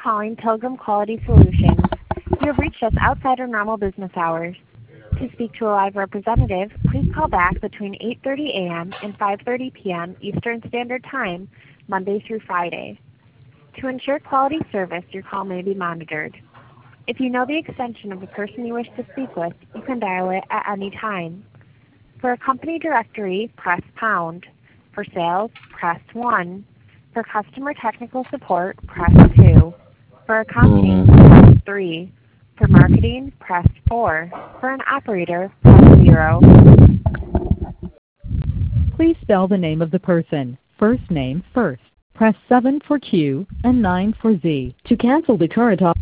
calling Pilgrim Quality Solutions. You have reached us outside our normal business hours. To speak to a live representative, please call back between 8:30 a.m. and 5:30 p.m. Eastern Standard Time, Monday through Friday. To ensure quality service, your call may be monitored. If you know the extension of the person you wish to speak with, you can dial it at any time. For a company directory, press pound. For sales, press 1. For customer technical support, press 2. For accounting, press 3. For marketing, press 4. For an operator, press 0. Please spell the name of the person. First name first. Press 7 for Q and 9 for Z. To cancel the current op-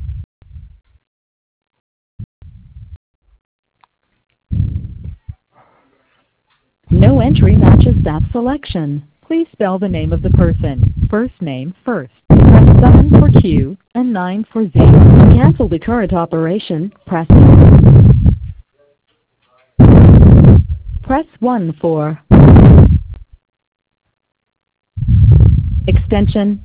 No entry matches that selection. Please spell the name of the person. First name first. Press 7 for Q and 9 for Z. To cancel the current operation, press 1 for extension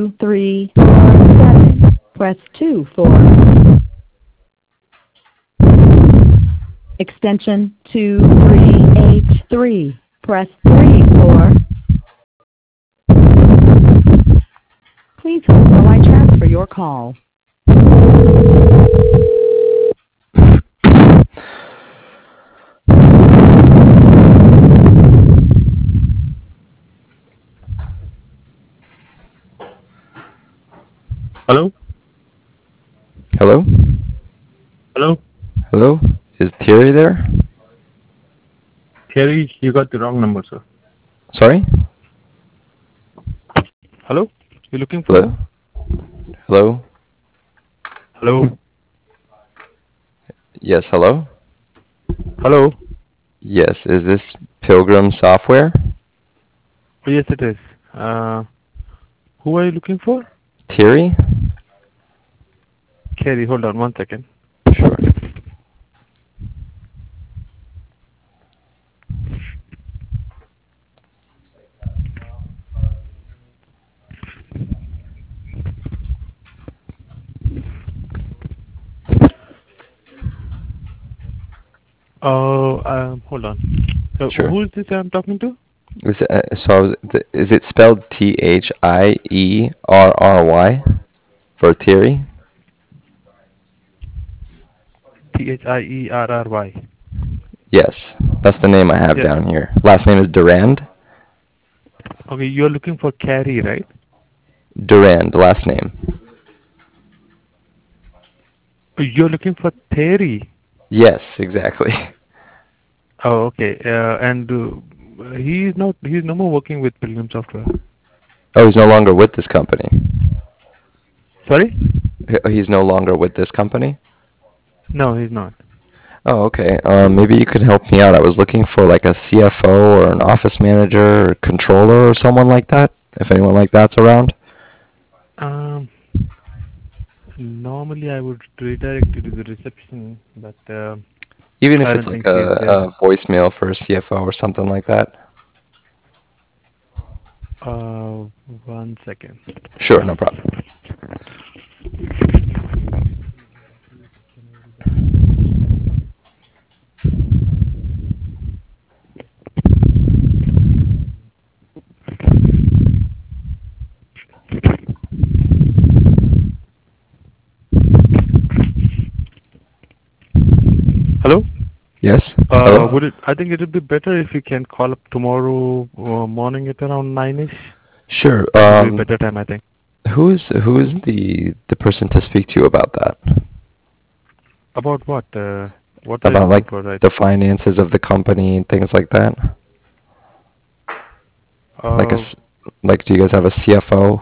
2347. Press 2 for extension 2383. Press 3 for. Please hold while I transfer your call. Hello? Hello? Hello? Hello? Is Thierry there? Thierry, you got the wrong number, sir. Sorry? Hello? You looking for Hello? him? Hello? Hello? Yes, hello? Hello? Yes, is this Pilgrim Software? Oh, yes, it is. Who are you looking for? Thierry? Thierry, hold on 1 second. Sure. Oh, hold on. So, Sure. who is this I'm talking to? Is it spelled Thierry for Thierry? Thierry. Yes, that's the name I have Yeah. down here. Last name is Durand? Okay, you're looking for Carrie, right? Durand, last name. You're looking for Thierry. Yes, exactly. Oh, okay. And he's not. He's no more working with Pilgrim Software. Oh, he's no longer with this company. Sorry? He's no longer with this company? No, he's not. Oh, okay. Maybe you could help me out. I was looking for like a CFO or an office manager or controller or someone like that, if anyone like that's around. Normally I would redirect you to the reception, but Even if I it's don't like think she's there. a voicemail for a CFO or something like that. 1 second. Sure, no problem. Hello? Yes? Hello? I think it would be better if you can call up tomorrow morning at around 9ish. Sure. That would be a better time, I think. Who's the person to speak to about that? About what? What are you About looking like for, right? the finances of the company and things like that? Like Uh, like do you guys have a CFO?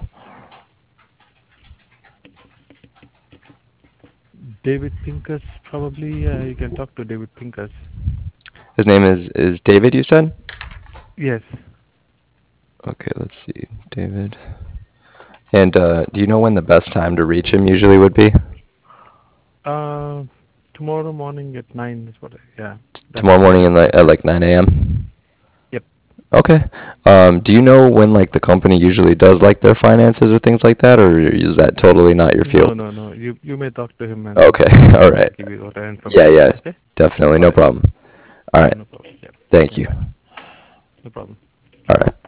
David Pincus, probably. You can talk to David Pincus. His name is David, you said? Yes. Okay, let's see. David. And do you know when the best time to reach him usually would be? Tomorrow morning at 9 is what yeah. That's Tomorrow fine. morning at like 9 a.m.? Yep. Okay. Do you know when like the company usually does like their finances or things like that, or is that totally not your No, field? no, no. You may talk to him and Okay. All right. give you other Yeah, information. yeah. Okay? Definitely. All No right. problem. All Yeah, right. no problem. Yeah. Thank Yeah. you. No problem. All right.